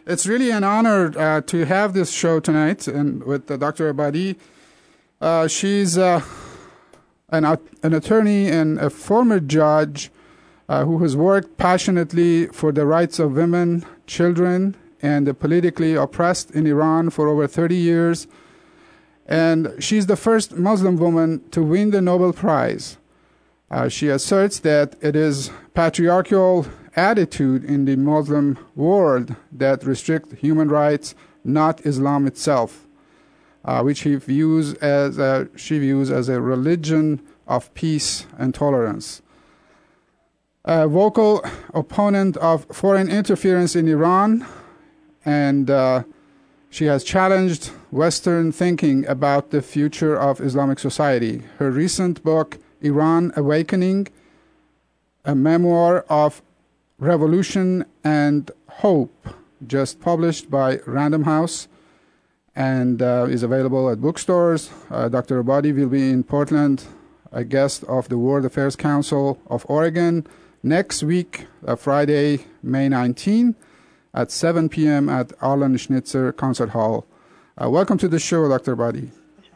It's really an honor to have this show tonight and with Dr. Abadi. She's an attorney and a former judge who has worked passionately for the rights of women, children, and the politically oppressed in Iran for over 30 years. And she's the first Muslim woman to win the Nobel Prize. She asserts that it is patriarchal attitude in the Muslim world that restrict human rights, not Islam itself, which she views as a religion of peace and tolerance. A vocal opponent of foreign interference in Iran, and she has challenged Western thinking about the future of Islamic society. Her recent book, Iran Awakening, a memoir of revolution and hope, just published by Random House, and is available at bookstores. Dr. Abadi will be in Portland, a guest of the World Affairs Council of Oregon, next week, Friday, May 19, at 7 p.m. at Arlen Schnitzer Concert Hall. Welcome to the show, Dr. Abadi.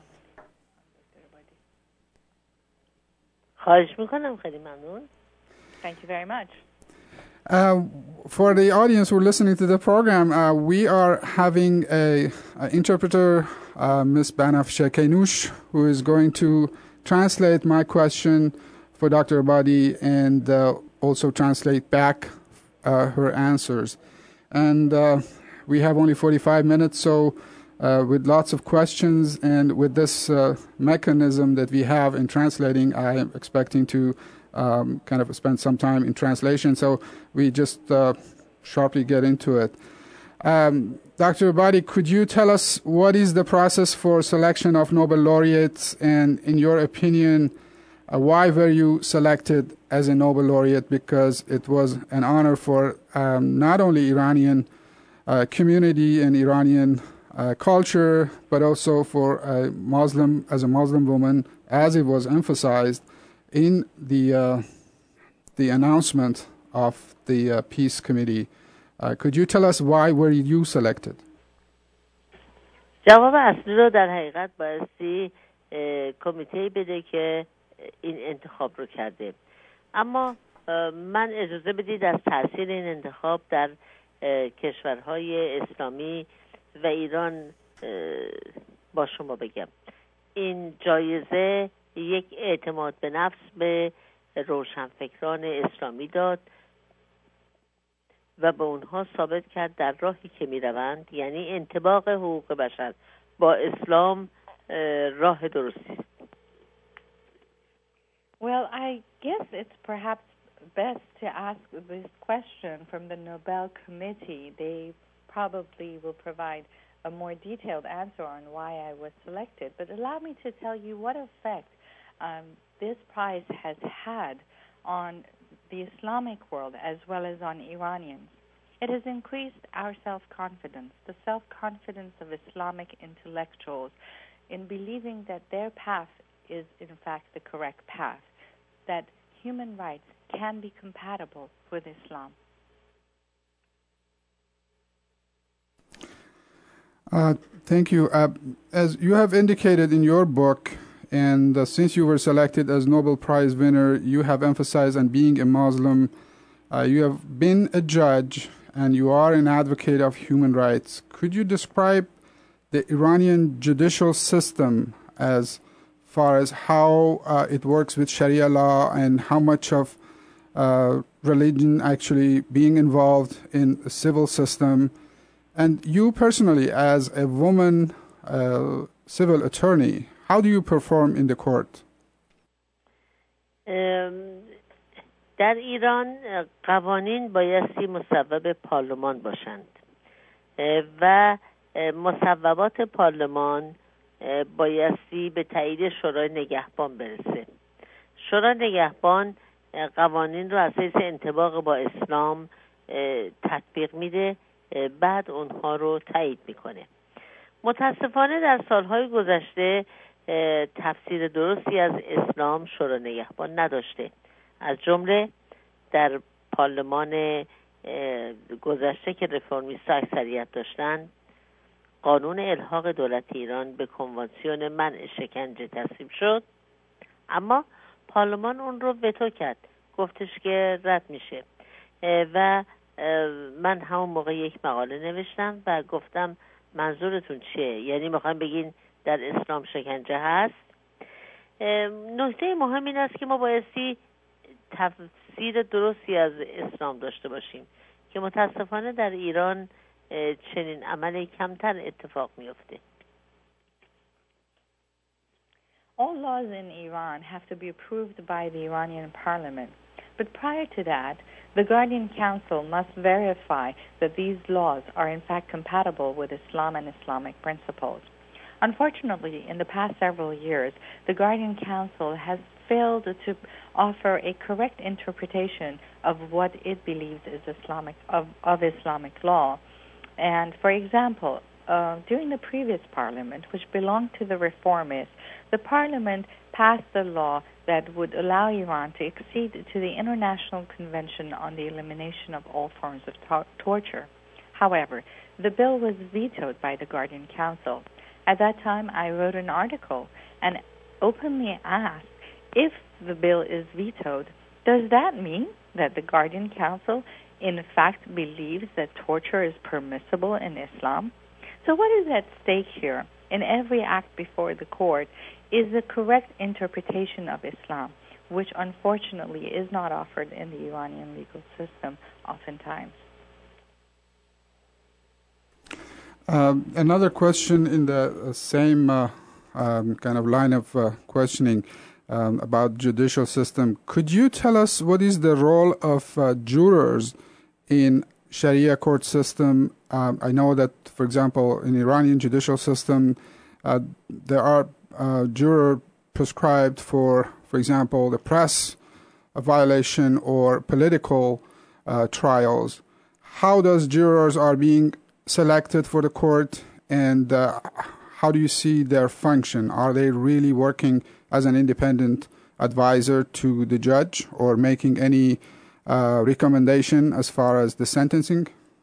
Thank you very much. For the audience who are listening to the program, we are having an interpreter, Ms. Banafshe Kainush, who is going to translate my question for Dr. Abadi and also translate back her answers. And we have only 45 minutes, so with lots of questions and with this mechanism that we have in translating, I am expecting to kind of spend some time in translation. So we just sharply get into it. Dr. Abadi, could you tell us what is the process for selection of Nobel laureates? And in your opinion, why were you selected as a Nobel laureate? Because it was an honor for not only Iranian community and Iranian culture, but also for a Muslim, as a Muslim woman, as it was emphasized in the announcement of the Peace Committee. Could you tell us why were you selected? جواب اصلی رو در حقیقت بایستی کمیته بده که این انتخاب رو کرده. اما من اجازه بدید از تاثیر این انتخاب در کشورهای اسلامی و ایران با شما بگم. این جایزه یک اعتماد به نفس به روشنفکران اسلامی داد و به اونها ثابت کرد در راهی که می روند، یعنی انطباق حقوق بشر با اسلام، راه درستی است. Well, I guess it's perhaps best to ask this question from the Nobel Committee. They probably will provide a more detailed answer on why I was selected. But allow me to tell you what effect this prize has had on the Islamic world as well as on Iranians. It has increased our self-confidence, the self-confidence of Islamic intellectuals in believing that their path is in fact the correct path, that human rights can be compatible with Islam. Thank you. As you have indicated in your book, and since you were selected as Nobel Prize winner, you have emphasized on being a Muslim. You have been a judge, and you are an advocate of human rights. Could you describe the Iranian judicial system as far as how it works with Sharia law and how much of religion actually being involved in the civil system? And you personally, as a woman civil attorney, how do you perform in the court? در ایران قوانین بایستی مصوب پارلمان باشند و مصوبات پارلمان بایستی به تایید شورای نگهبان برسه. شورای نگهبان قوانین رو اساس انطباق با اسلام تطبیق میده، بعد اونها رو تایید میکنه. متاسفانه در سالهای گذشته تفسیر درستی از اسلام شورای نگهبان نداشته. از جمله در پارلمان گذشته که رفرمیست اکثریت داشتن، قانون الحاق دولت ایران به کنوانسیون منع شکنجه تصویب شد، اما پارلمان اون رو وتو کرد، گفتش که رد میشه. و من همون موقع یک مقاله نوشتم و گفتم منظورتون چیه؟ یعنی میخوایم بگین در اسلام شکنجه هست؟ نکته مهم این است که ما بایستی تفسیر درستی از اسلام داشته باشیم که متاسفانه در ایران چنین عملی کمتر اتفاق میفته. All laws in Iran have to be approved by the Iranian parliament. But prior to that, the Guardian Council must verify that these laws are in fact compatible with Islam and Islamic principles. Unfortunately, in the past several years, the Guardian Council has failed to offer a correct interpretation of what it believes is of Islamic law. And for example, during the previous parliament, which belonged to the reformists, the parliament passed a law that would allow Iran to accede to the International Convention on the Elimination of All Forms of Torture. However, the bill was vetoed by the Guardian Council. At that time, I wrote an article and openly asked, if the bill is vetoed, does that mean that the Guardian Council in fact believes that torture is permissible in Islam? So what is at stake here? In every act before the court is the correct interpretation of Islam, which unfortunately is not offered in the Iranian legal system oftentimes. Another question in the same kind of line of questioning about judicial system. Could you tell us what is the role of jurors in Sharia court system? I know that, for example, in Iranian judicial system, there are jurors prescribed for example, the press violation or political trials. How does jurors are being selected for the court, and how do you see their function? Are they really working as an independent advisor to the judge or making any recommendation as far as the sentencing?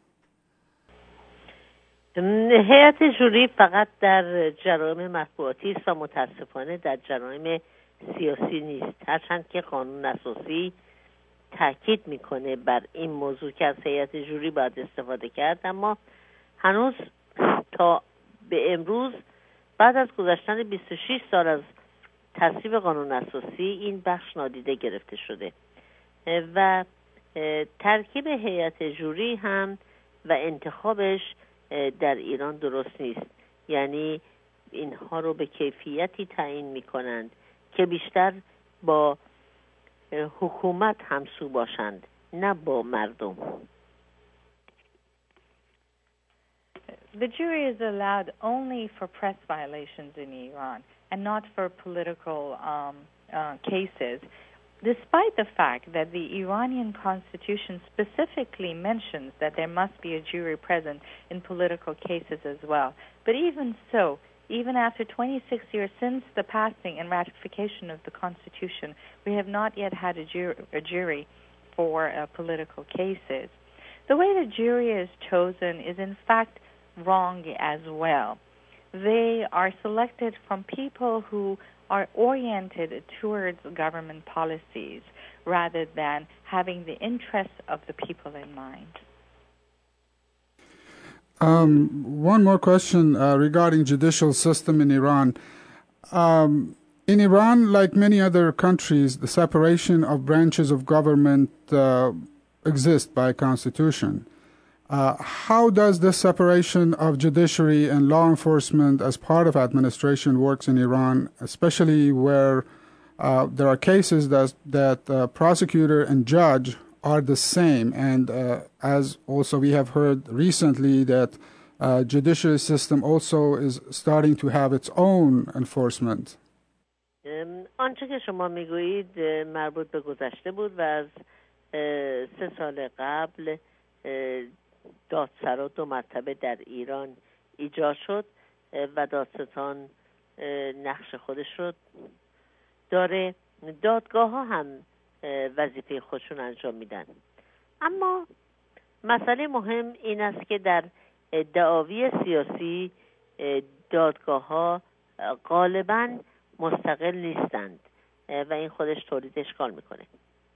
هیئت جوری فقط در جرایم مطبوعاتی است و متاسفانه در جرایم سیاسی نیست، هرچند که قانون اساسی تاکید میکنه بر این موضوع که از هیئت جوری باید استفاده کرد، اما هنوز تا به امروز بعد از گذشتن 26 سال از تصویب قانون اساسی این بخش نادیده گرفته شده و ترکیب هیئت جوری هم و انتخابش در ایران درست نیست. یعنی اینها رو به کیفیتی تعیین میکنند که بیشتر با حکومت همسو باشند، نه با مردم. The jury is allowed only for press violations in Iran and not for political cases, despite the fact that the Iranian constitution specifically mentions that there must be a jury present in political cases as well. But even so, even after 26 years since the passing and ratification of the constitution, we have not yet had a jury for political cases. The way the jury is chosen is in fact wrong as well. They are selected from people who are oriented towards government policies rather than having the interests of the people in mind. One more question regarding judicial system in Iran. In Iran, like many other countries, the separation of branches of government exists by constitution. How does this separation of judiciary and law enforcement as part of administration works in Iran, especially where there are cases that prosecutor and judge are the same, and as also we have heard recently that judiciary system also is starting to have its own enforcement. آنچه که شما میگویید مربوط به گذشته بود و از 3 سال قبل دادسرا 2 مرتبه در ایران ایجاد شد و دادستان نقش خودش رو داره، دادگاه ها هم وظیفه خودشون انجام میدن. اما مسئله مهم این است که در دعاوی سیاسی دادگاه‌ها غالباً مستقل نیستند و این خودش تولید اشکال میکنه.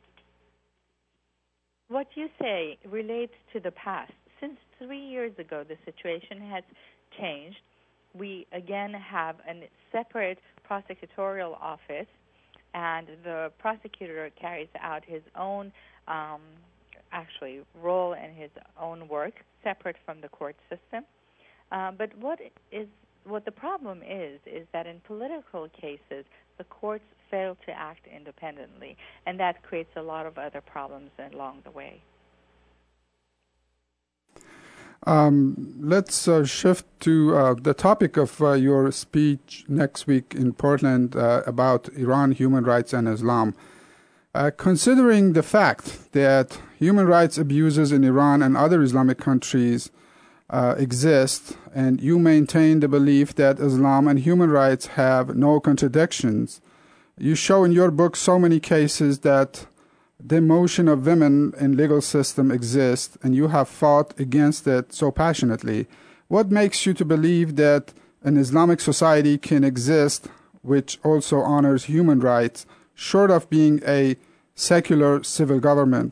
What you say relates to the past. Since 3 years ago, the situation has changed. We again have a separate prosecutorial office, and the prosecutor carries out his own role and his own work separate from the court system. But what the problem is that in political cases, the courts fail to act independently, and that creates a lot of other problems along the way. Let's shift to the topic of your speech next week in Portland about Iran, human rights, and Islam. Considering the fact that human rights abuses in Iran and other Islamic countries exist, and you maintain the belief that Islam and human rights have no contradictions, you show in your book so many cases that demotion of women in legal system exists, and you have fought against it so passionately. What makes you to believe that an Islamic society can exist which also honors human rights, short of being a secular civil government?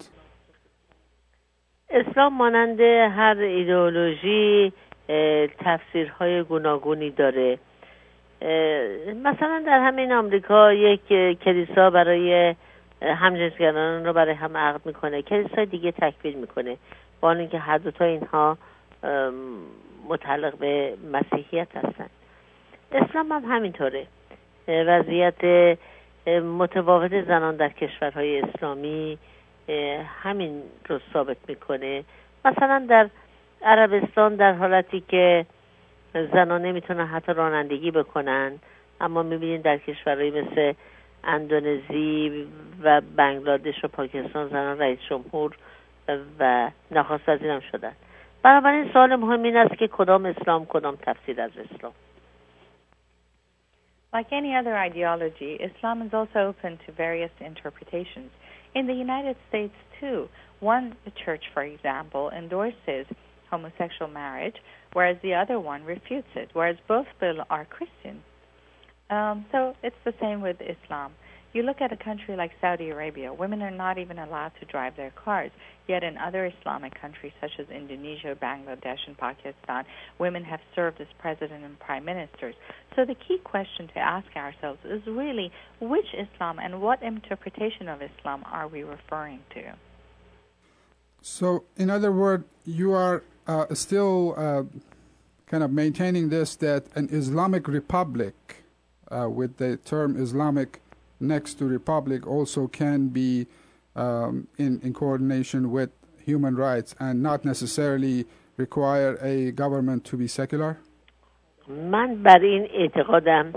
اسلام مانند هر ایدئولوژی تفسیرهای گوناگونی داره. مثلا در همین آمریکا یک کلیسا برای همجنسگرایان رو برای هم عقد میکنه، کلیسای دیگه تکفیر میکنه، با اینکه هر دو تا اینها متعلق به مسیحیت هستن. اسلام هم همینطوره. وضعیت متفاوت زنان در کشورهای اسلامی همین رو ثابت میکنه. مثلا در عربستان در حالتی که زنان نمیتونن حتی رانندگی بکنن، اما میبینید در کشورهای مثل اندونزی و بنگلادش و پاکستان زنان رئیس جمهور و نخست وزیر هم شدن. بنابراین سوال مهم این است که کدام اسلام، کدام تفسیر از اسلام. Like any other ideology, Islam is also open to various interpretations. In the United States, too, one church, for example, endorses homosexual marriage, whereas the other one refutes it, whereas both are Christian. So it's the same with Islam. You look at a country like Saudi Arabia, women are not even allowed to drive their cars. Yet in other Islamic countries such as Indonesia, Bangladesh, and Pakistan, women have served as president and prime ministers. So the key question to ask ourselves is really, which Islam and what interpretation of Islam are we referring to? So, in other words, you are still kind of maintaining this, that an Islamic republic with the term Islamic next to republic also can be in coordination with human rights and not necessarily require a government to be secular? من بر این اعتقادم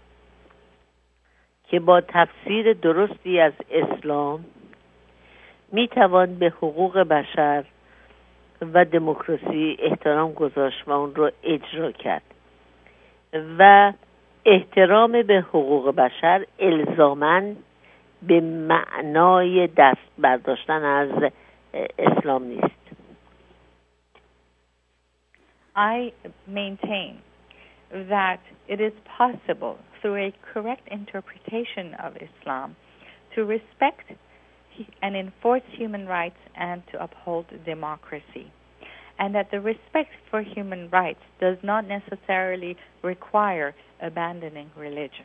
که با تفسیر درستی از اسلام میتوان به حقوق بشر و دموکراسی احترام گذاشت و اون رو اجرا کرد و احترام به حقوق بشر الزاماً به معنای دست برداشتن از اسلام نیست. I maintain that it is possible through a correct interpretation of Islam to respect and enforce human rights and to uphold democracy, and that the respect for human rights does not necessarily require abandoning religion.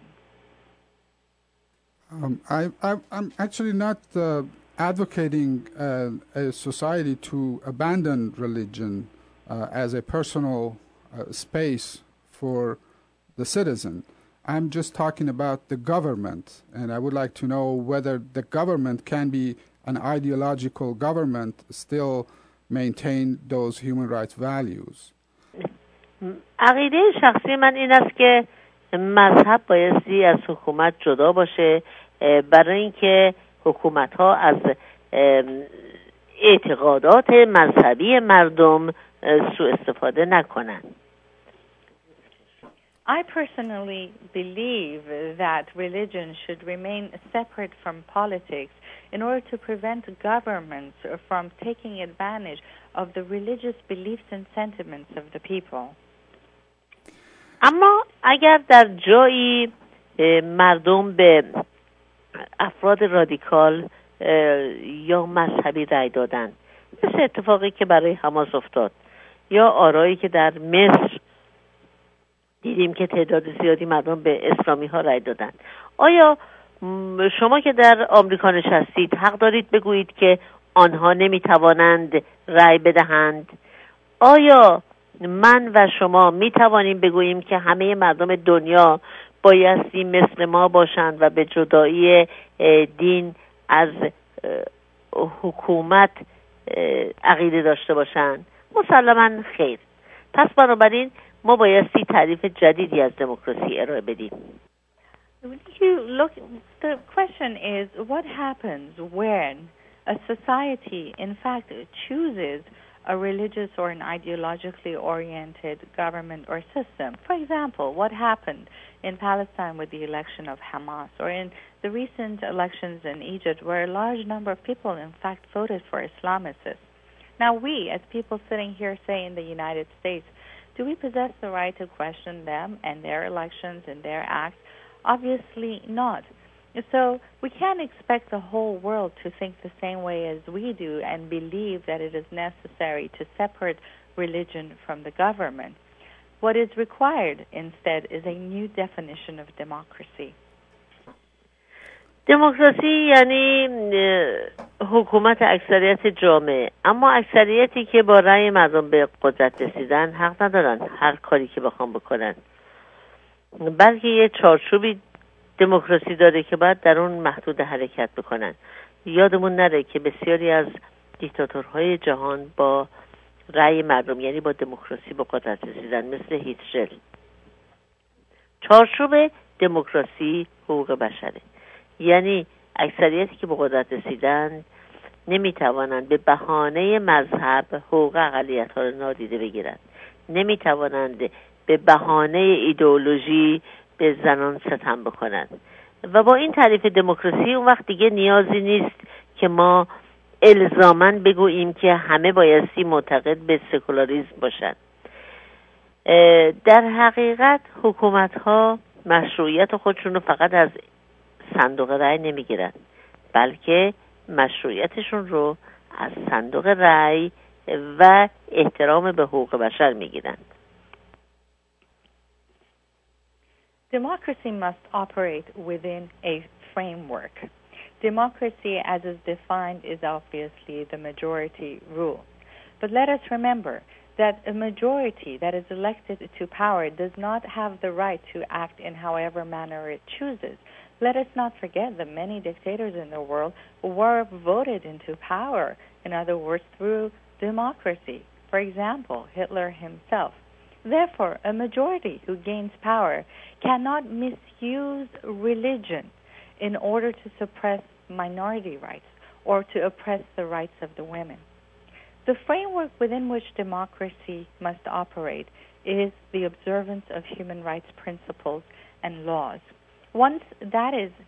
I'm actually not advocating a society to abandon religion as a personal space for the citizen. I'm just talking about the government, and I would like to know whether the government can be an ideological government, still maintain those human rights values. عقیده شخصی من این است که مذهب بایستی از حکومت جدا باشه برای اینکه حکومت‌ها از اعتقادات مذهبی مردم سوء استفاده نکنند. I personally believe that religion should remain separate from politics in order to prevent governments from taking advantage of the religious beliefs and sentiments of the people. اما اگر در جایی مردم به افراد رادیکال یا مذهبی رأی دادن، مثل اتفاقی که برای حماس افتاد یا آرایی که در مصر دیدیم که تعداد زیادی مردم به اسلامی ها رأی دادن، آیا شما که در آمریکا نشستید حق دارید بگویید که آنها نمیتوانند رأی بدهند؟ آیا من و شما میتوانیم بگوییم که همه مردم دنیا بایستی مثل ما باشند و به جدایی دین از حکومت عقیده داشته باشند؟ مسلماً خیر. پس بنابراین ما بایستی تعریف جدیدی از دموکراسی ارائه بدیم. The question is, what happens when a society in fact chooses a religious or an ideologically oriented government or system? For example, what happened in Palestine with the election of Hamas, or in the recent elections in Egypt, where a large number of people in fact voted for Islamicists. Now we, as people sitting here, say in the United States, do we possess the right to question them and their elections and their acts? Obviously not. So we can't expect the whole world to think the same way as we do and believe that it is necessary to separate religion from the government. What is required instead is a new definition of democracy. دموکراسی یعنی حکومت اکثریت جامعه، اما اکثریتی که با رأی مردم به قدرت رسیدن حق ندارن هر کاری که بخوام بکنن، بلکه یه چارچوبی دموکراسی داره که باید در اون محدود حرکت بکنن. یادمون نره که بسیاری از دیکتاتورهای جهان با رأی مردم یعنی با دموکراسی به قدرت رسیدن، مثل هیتلر. چارچوب دموکراسی حقوق بشره، یعنی اکثریتی که به قدرت رسیدن نمیتوانند به بهانه مذهب حقوق اقلیت‌ها را نادیده بگیرند، نمیتوانند به بهانه ایدئولوژی به زنان ستم بکنند. و با این تعریف دموکراسی اون وقت دیگه نیازی نیست که ما الزاماً بگوییم که همه بایستی معتقد به سکولاریسم باشند. در حقیقت حکومت‌ها مشروعیت خودشون رو فقط از صندوق رأی نمیگیرن، بلکه مشروعیتشون رو از صندوق رأی و احترام به حقوق بشر میگیرن. Democracy must operate within a framework. Democracy, as is defined, is obviously the majority rule. But let us remember that a majority that is elected to power does not have the right to act in however manner it chooses. Let us not forget that many dictators in the world were voted into power, in other words, through democracy. For example, Hitler himself. Therefore, a majority who gains power cannot misuse religion in order to suppress minority rights or to oppress the rights of the women. The framework within which democracy must operate is the observance of human rights principles and laws. Once that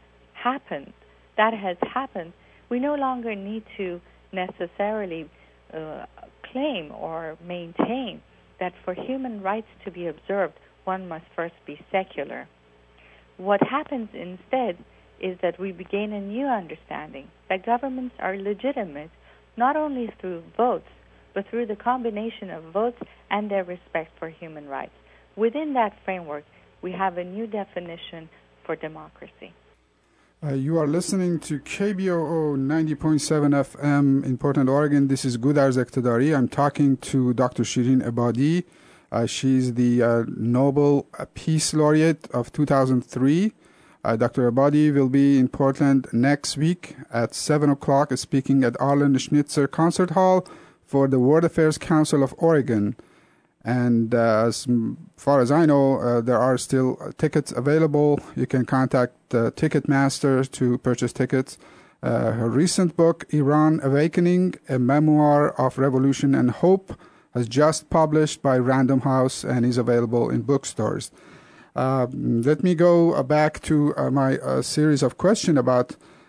has happened, we no longer need to necessarily claim or maintain that for human rights to be observed, one must first be secular. What happens instead is that we gain a new understanding that governments are legitimate not only through votes, but through the combination of votes and their respect for human rights. Within that framework, we have a new definition for democracy. You are listening to KBOO 90.7 FM in Portland, Oregon. This is Gudarz Eqtidari. I'm talking to Dr. Shirin Ebadi. She's the Nobel Peace Laureate of 2003. Dr. Ebadi will be in Portland next week at 7 o'clock speaking at Arlen Schnitzer Concert Hall for the World Affairs Council of Oregon. And as far as I know, there are still tickets available. You can contact Ticketmaster to purchase tickets. Her recent book, Iran Awakening, A Memoir of Revolution and Hope, was just published by Random House and is available in bookstores. Let me go back to my series of questions about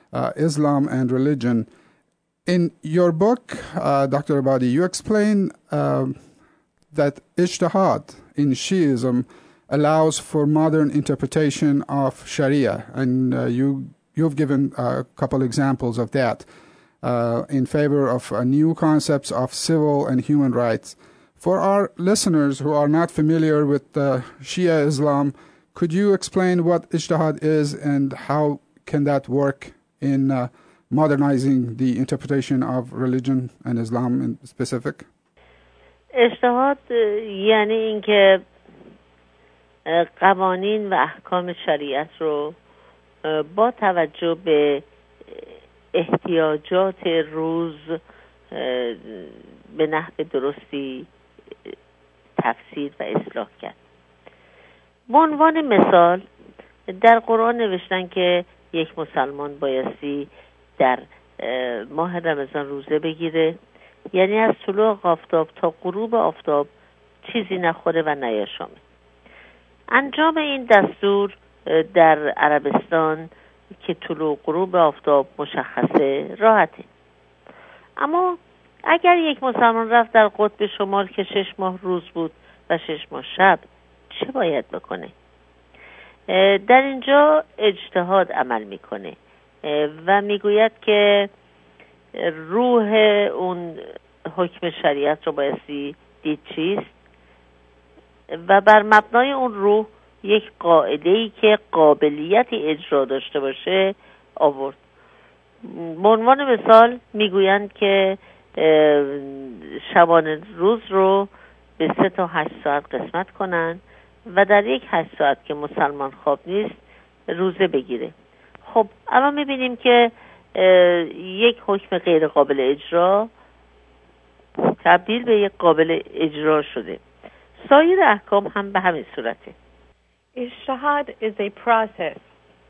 Islam and Religion. In your book, Dr. Abadi, you explain that ijtihad in Shiism allows for modern interpretation of Sharia, and you've given a couple examples of that in favor of new concepts of civil and human rights. For our listeners who are not familiar with Shia Islam, could you explain what ijtihad is and how can that work in modernizing the interpretation of religion and Islam in specific? اجتهاد یعنی اینکه قوانین و احکام شریعت رو با توجه به احتیاجات روز به نحو درستی تفسیر و اصلاح کرد. به عنوان مثال در قرآن نوشتن که یک مسلمان بایستی در ماه رمضان روزه بگیره، یعنی از طلوع آفتاب تا غروب آفتاب چیزی نخوره و نیاشامه. انجام این دستور در عربستان که طلوع غروب آفتاب مشخصه راحته. اما اگر یک مسلمان رفت در قطب شمال که 6 ماه روز بود و 6 ماه شب، چه باید بکنه؟ در اینجا اجتهاد عمل میکنه و میگوید که روح اون حکم شریعت رو بایستی دید چیست و بر مبنای اون روح یک قاعده‌ای که قابلیت اجرا داشته باشه آورد. به عنوان مثال میگویند که شبانه روز رو به 3 تا 8 ساعت قسمت کنن و در یک 8 ساعت که مسلمان خواب نیست روزه بگیره. خب الان میبینیم که یک حکم غیر قابل اجرا تبدیل به یک قابل اجرا شده. سایر احکام هم به همین صورته. Ijtihad is a process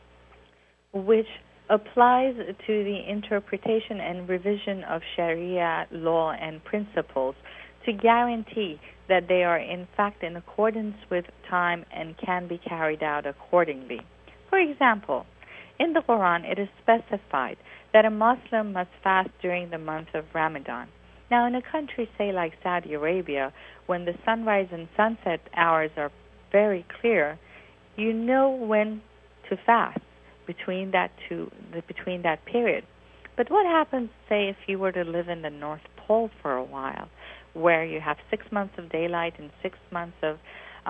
which applies to the interpretation and revision of Sharia law and principles to guarantee that they are in fact in accordance with time and can be carried out accordingly. For example, in the Quran it is specified that a Muslim must fast during the month of Ramadan. Now in a country, say like Saudi Arabia, when the sunrise and sunset hours are very clear, you know when to fast between that period. But what happens, say, if you were to live in the North Pole for a while, where you have 6 months of daylight and 6 months of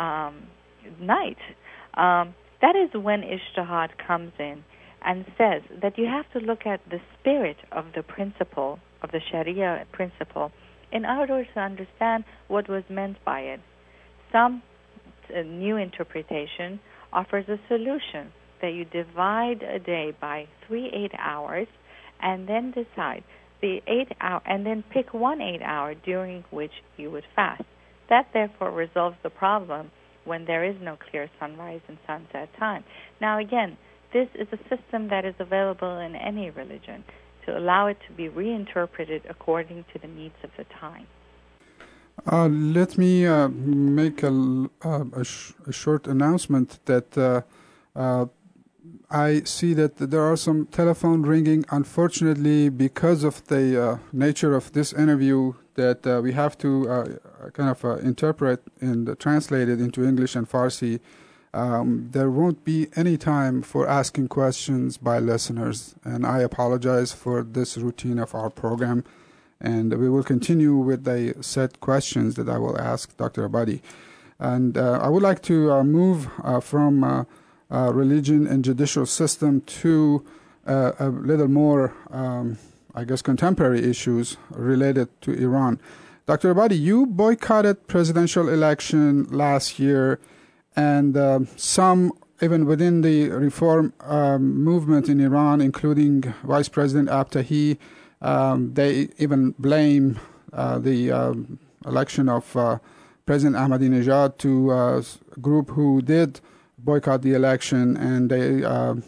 night? That is when ijtihad comes in and says that you have to look at the spirit of the principle, of the Sharia principle, in order to understand what was meant by it. Some new interpretation offers a solution that you divide a day by 3 8-hours and then decide the 8 hour and then pick 1 8-hour during which you would fast. That therefore resolves the problem when there is no clear sunrise and sunset time. Now again, this is a system that is available in any religion to allow it to be reinterpreted according to the needs of the time. Let me make a short announcement that I see that there are some telephone ringing. Unfortunately, because of the nature of this interview, that we have to interpret and translate it into English and Farsi. There won't be any time for asking questions by listeners, and I apologize for this routine of our program. And we will continue with the set questions that I will ask Dr. Abadi. And I would like to move from religion and judicial system to a little more, contemporary issues related to Iran. Dr. Abadi, you boycotted presidential election last year, and some, even within the reform movement in Iran, including Vice President Abtahi, they even blame the election of President Ahmadinejad to a group who did boycott the election, and they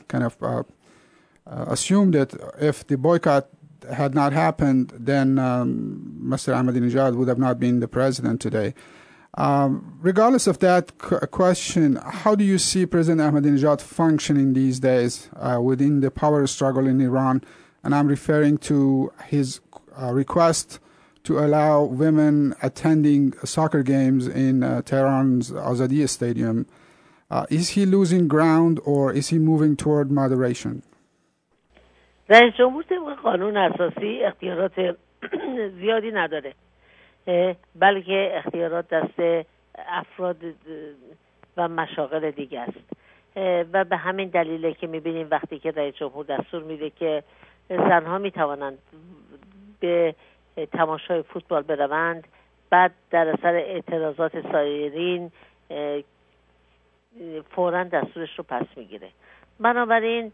assumed that if the boycott had not happened, then Mr. Ahmadinejad would have not been the president today. Regardless of that question, how do you see President Ahmadinejad functioning these days within the power struggle in Iran? And I'm referring to his request to allow women attending soccer games in Tehran's Azadi Stadium. Is he losing ground or is he moving toward moderation? رئیس جمهور طبق قانون اساسی اختیارات زیادی نداره، بلکه اختیارات دست افراد و مشاغل دیگه است و به همین دلیله که میبینیم وقتی که رئیس جمهور دستور میده که زنها میتوانند به تماشای فوتبال بروند، بعد در اثر اعتراضات سایرین فوراً دستورش رو پس میگیره. بنابراین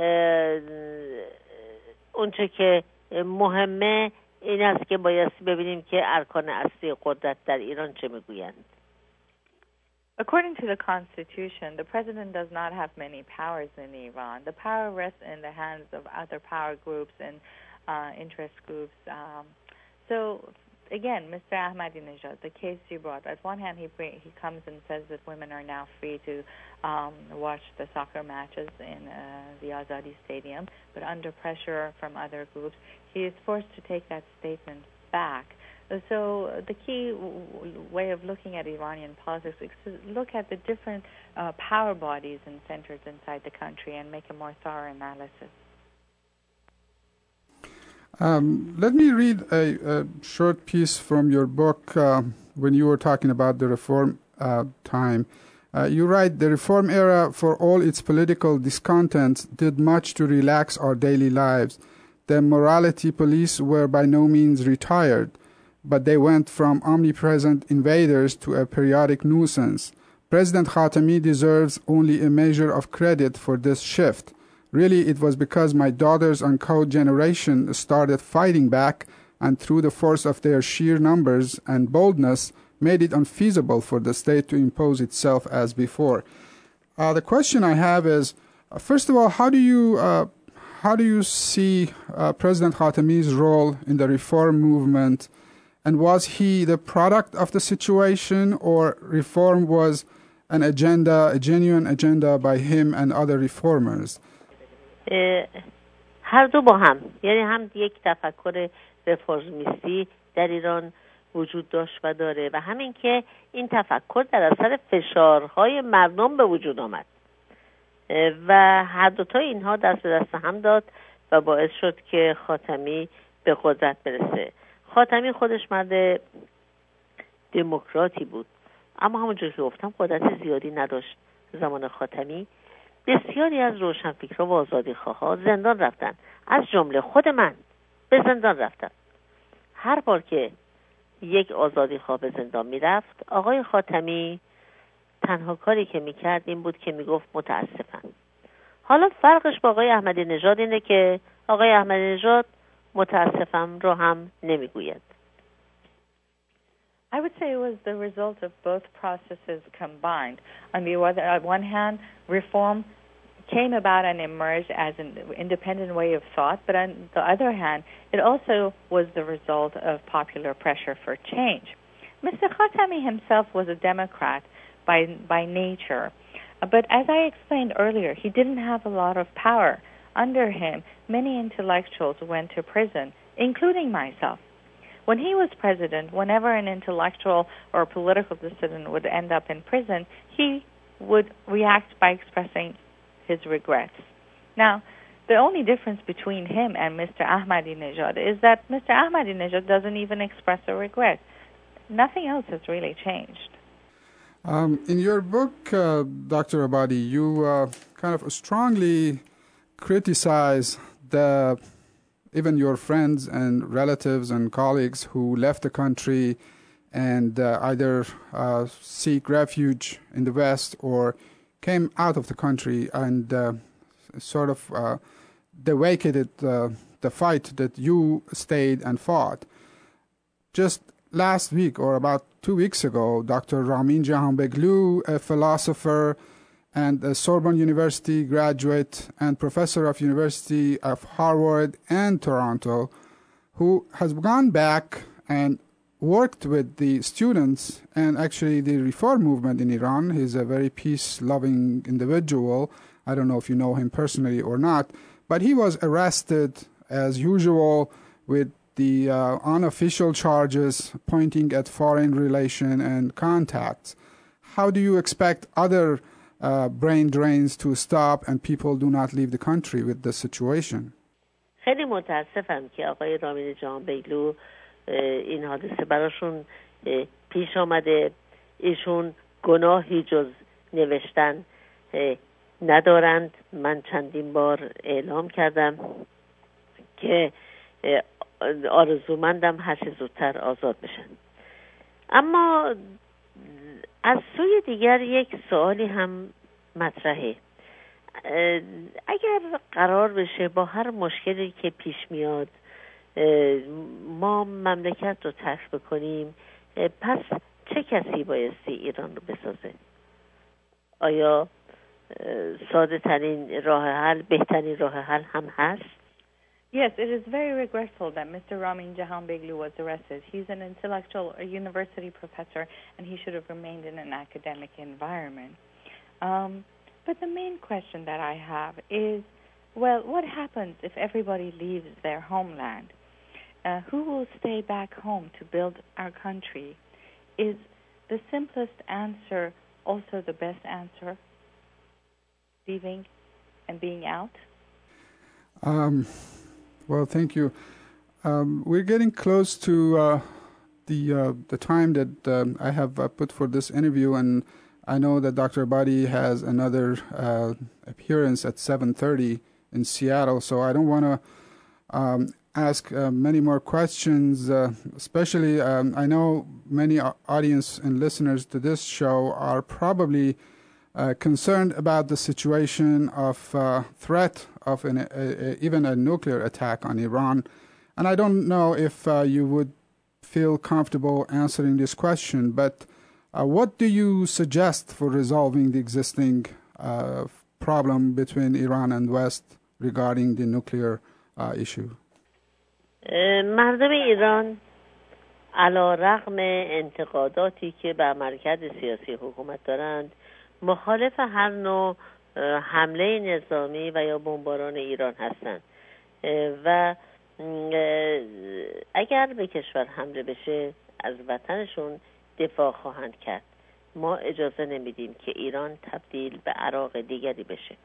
اونچه که مهمه این است که باید ببینیم که ارکان اصلی قدرت در ایران چه میگویند. According to the Constitution, the president does not have many powers in Iran. The power rests in the hands of other power groups and interest groups. So, again, Mr. Ahmadinejad, the case you brought, at one hand he comes and says that women are now free to watch the soccer matches in the Azadi Stadium, but under pressure from other groups, he is forced to take that statement back. So the key way of looking at Iranian politics is to look at the different power bodies and centers inside the country and make a more thorough analysis. Let me read a short piece from your book when you were talking about the reform time. You write, the reform era, for all its political discontents, did much to relax our daily lives. The morality police were by no means retired, but they went from omnipresent invaders to a periodic nuisance. President Khatami deserves only a measure of credit for this shift. Really, it was because my daughters and co-generation started fighting back and through the force of their sheer numbers and boldness made it unfeasible for the state to impose itself as before. The question I have is, first of all, how do you see President Khatami's role in the reform movement? And was he the product of the situation, or reform was an agenda, a genuine agenda by him and other reformers? هر دو با هم، یعنی هم یک تفکر رفرمیستی در ایران وجود داشت و داره و همین که این تفکر در اثر فشارهای مردم به وجود آمد و هر دوتا اینها دست به دست هم داد و باعث شد که خاتمی به قدرت برسه. خاتمی خودش مرد دموکراتی بود، اما همونجور که گفتم قدرت زیادی نداشت. زمان خاتمی بسیاری از روشنفکرها و آزادیخواها زندان رفتن، از جمله خود من به زندان رفتم. هر بار که یک آزادیخواه به زندان میرفت، آقای خاتمی تنها کاری که میکرد این بود که میگفت متاسفم. حالا فرقش با آقای احمدی نژاد اینه که آقای احمدی نژاد متاسفم رو هم نمیگوید. I would say it was the result of both processes combined. On the one hand, reform came about and emerged as an independent way of thought, but on the other hand, it also was the result of popular pressure for change. Mr. Khatami himself was a Democrat by nature, but as I explained earlier, he didn't have a lot of power. Under him, many intellectuals went to prison, including myself. When he was president, whenever an intellectual or a political dissident would end up in prison, he would react by expressing his regrets. Now, the only difference between him and Mr. Ahmadinejad is that Mr. Ahmadinejad doesn't even express a regret. Nothing else has really changed. In your book, Dr. Abadi, you kind of strongly criticize even your friends and relatives and colleagues who left the country and either seek refuge in the West or came out of the country and sort of they vacated the fight that you stayed and fought. Just last week or about 2 weeks ago, Dr. Ramin Jahanbegloo, a philosopher and a Sorbonne University graduate and professor of University of Harvard and Toronto, who has gone back and worked with the students and actually the reform movement in Iran. He's a very peace-loving individual. I don't know if you know him personally or not, but he was arrested as usual with the unofficial charges pointing at foreign relation and contacts. How do you expect other brain drains to stop and people do not leave the country with this situation? خیلی متاسفم که آقای رامین جهانبگلو این حادثه براشون پیش آمده. ایشون گناهی جز نوشتن ندارند. من چندین بار اعلام کردم که آرزومندم هر چه زودتر آزاد بشن. اما از سوی دیگر یک سوالی هم مطرحه. اگر قرار بشه با هر مشکلی که پیش میاد ما مملکت رو ترک بکنیم، پس چه کسی بایستی ایران رو بسازه؟ آیا ساده ترین راه حل، بهترین راه حل هم هست؟ Yes, it is very regretful that Mr. Ramin Jahanbegloo was arrested. He's an intellectual, a university professor, and he should have remained in an academic environment. But the main question that I have is, well, what happens if everybody leaves their homeland? Who will stay back home to build our country? Is the simplest answer also the best answer? Leaving and being out? Well, thank you. We're getting close to the time that I have put for this interview, and I know that Dr. Abadi has another appearance at 7:30 in Seattle, so I don't want to ask many more questions, especially I know many audience and listeners to this show are probably concerned about the situation of threat of even a nuclear attack on Iran. And I don't know if you would feel comfortable answering this question, but what do you suggest for resolving the existing problem between Iran and West regarding the nuclear issue? مردم ایران علی رغم انتقاداتی که به عملکرد سیاسی حکومت دارند مخالف هر نوع حمله نظامی و یا بمباران ایران هستند و اگر به کشور حمله بشه از وطنشون دفاع خواهند کرد. ما اجازه نمیدیم که ایران تبدیل به عراق دیگری بشه.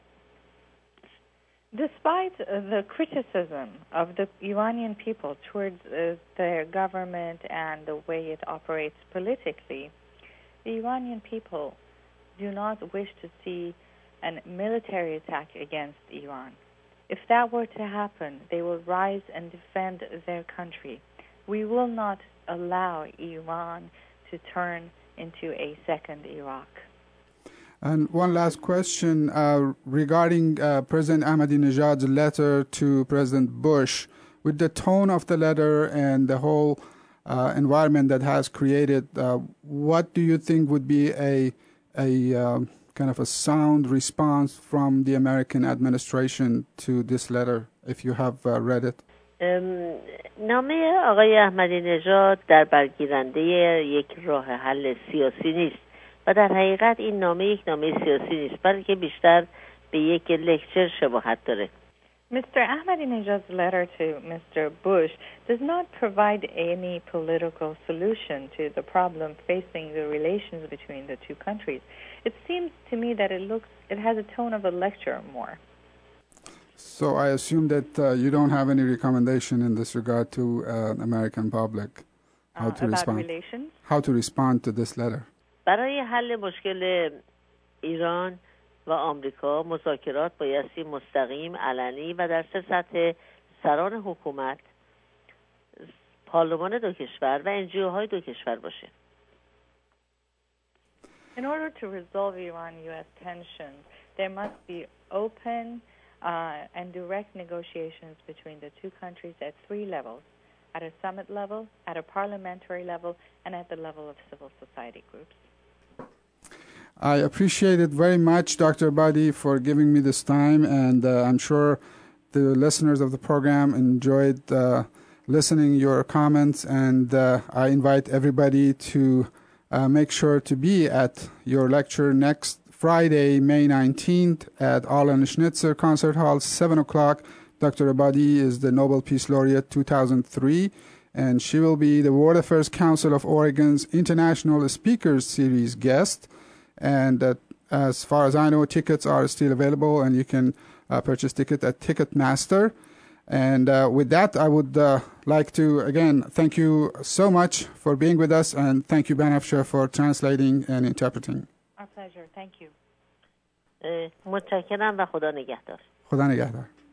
Despite the criticism of the Iranian people towards their government and the way it operates politically, the Iranian people do not wish to see a military attack against Iran. If that were to happen, they will rise and defend their country. We will not allow Iran to turn into a second Iraq. And one last question regarding President Ahmadinejad's letter to President Bush. With the tone of the letter and the whole environment that has created, what do you think would be a kind of a sound response from the American administration to this letter, if you have read it? نامه آقای احمدی نژاد در برگیرنده یک راه حل سیاسی نیست و در حقیقت این نامه یک نامه سیاسی نیست بلکه بیشتر به یک لکچر شباهت داره. Mr. Ahmadinejad's letter to Mr. Bush does not provide any political solution to the problem facing the relations between the two countries. It seems to me that it has a tone of a lecture more. So I assume that you don't have any recommendation in this regard to American public how to respond. Relations? How to respond to this letter. برای حل مشکل ایران و آمریکا مذاکرات بایستی مستقیم، علنی و در سه سطح سران حکومت، پارلمان دو کشور و انجیوهای دو کشور باشه. In order to resolve Iran-U.S. tensions, there must be open and direct negotiations between the two countries at three levels: at a summit level, at a parliamentary level, and at the level of civil society groups. I appreciate it very much, Dr. Abadi, for giving me this time, and I'm sure the listeners of the program enjoyed listening your comments, and I invite everybody to make sure to be at your lecture next Friday, May 19th at Alan Schnitzer Concert Hall, 7 o'clock. Dr. Abadi is the Nobel Peace Laureate 2003, and she will be the World Affairs Council of Oregon's International Speakers Series guest. And as far as I know, tickets are still available, and you can purchase ticket at Ticketmaster. And with that, I would like to, again, thank you so much for being with us, and thank you, Banafsha, for translating and interpreting. Our pleasure. Thank you. متشکرم و خدا نگهدار. خدا نگهدار.